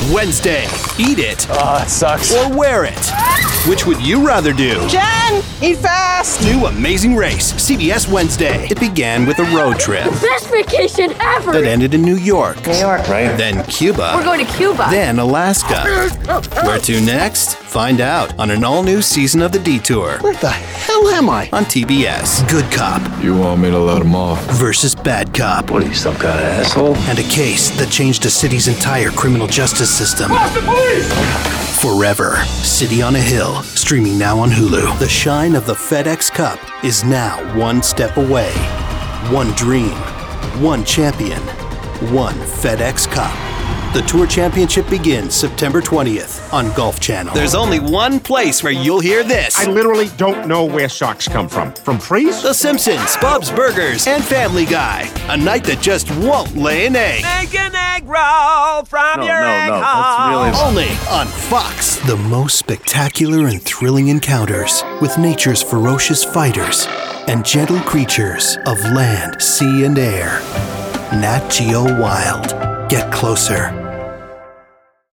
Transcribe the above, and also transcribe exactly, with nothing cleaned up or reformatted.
Wednesday. Eat it. Oh, that sucks. Or wear it. Which would you rather do? Jen, eat fast! New Amazing Race, C B S Wednesday. It began with a road trip Best vacation ever! that ended in New York. New York. Right? Then Cuba. We're going to Cuba. Then Alaska. Where to next? Find out on an all-new season of The Detour Where the hell am I? on T B S. Good cop You want me to let him off? versus bad cop. What are you, some kind of asshole? And a case that changed a city's entire criminal justice system. The police! Forever. City on a Hill. Streaming now on Hulu. The shine of the FedEx Cup is now one step away. One dream. One champion. One FedEx Cup. The Tour Championship begins September twentieth on Golf Channel. There's only one place where you'll hear this. I literally don't know where socks come from. From trees? The Simpsons, Bob's Burgers, and Family Guy. A night that just won't lay an egg. Make an egg roll from No, your no, egg no. hole. That's really... Only on Fox. The most spectacular and thrilling encounters with nature's ferocious fighters and gentle creatures of land, sea, and air. Nat Geo Wild. Get closer.